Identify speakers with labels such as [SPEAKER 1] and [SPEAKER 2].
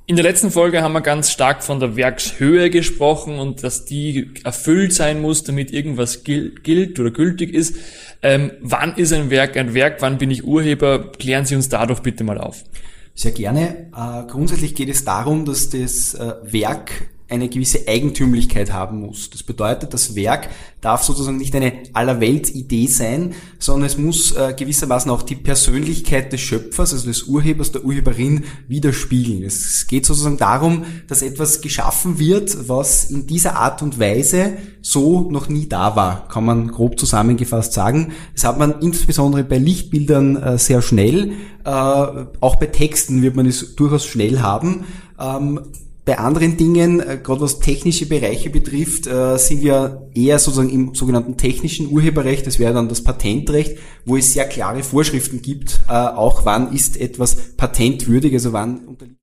[SPEAKER 1] In der letzten Folge haben wir ganz stark von der Werkshöhe gesprochen und dass die erfüllt sein muss, damit irgendwas gilt oder gültig ist. Wann ist ein Werk? Wann bin ich Urheber? Klären Sie uns da doch bitte mal auf.
[SPEAKER 2] Sehr gerne. Grundsätzlich geht es darum, dass das Werk eine gewisse Eigentümlichkeit haben muss. Das bedeutet, das Werk darf sozusagen nicht eine Allerweltsidee sein, sondern es muss gewissermaßen auch die Persönlichkeit des Schöpfers, also des Urhebers, der Urheberin widerspiegeln. Es geht sozusagen darum, dass etwas geschaffen wird, was in dieser Art und Weise so noch nie da war, kann man grob zusammengefasst sagen. Das hat man insbesondere bei Lichtbildern sehr schnell, auch bei Texten wird man es durchaus schnell haben. Bei anderen Dingen, gerade was technische Bereiche betrifft, sind wir eher sozusagen im sogenannten technischen Urheberrecht, das wäre dann das Patentrecht, wo es sehr klare Vorschriften gibt, auch wann ist etwas patentwürdig, also wann unterliegt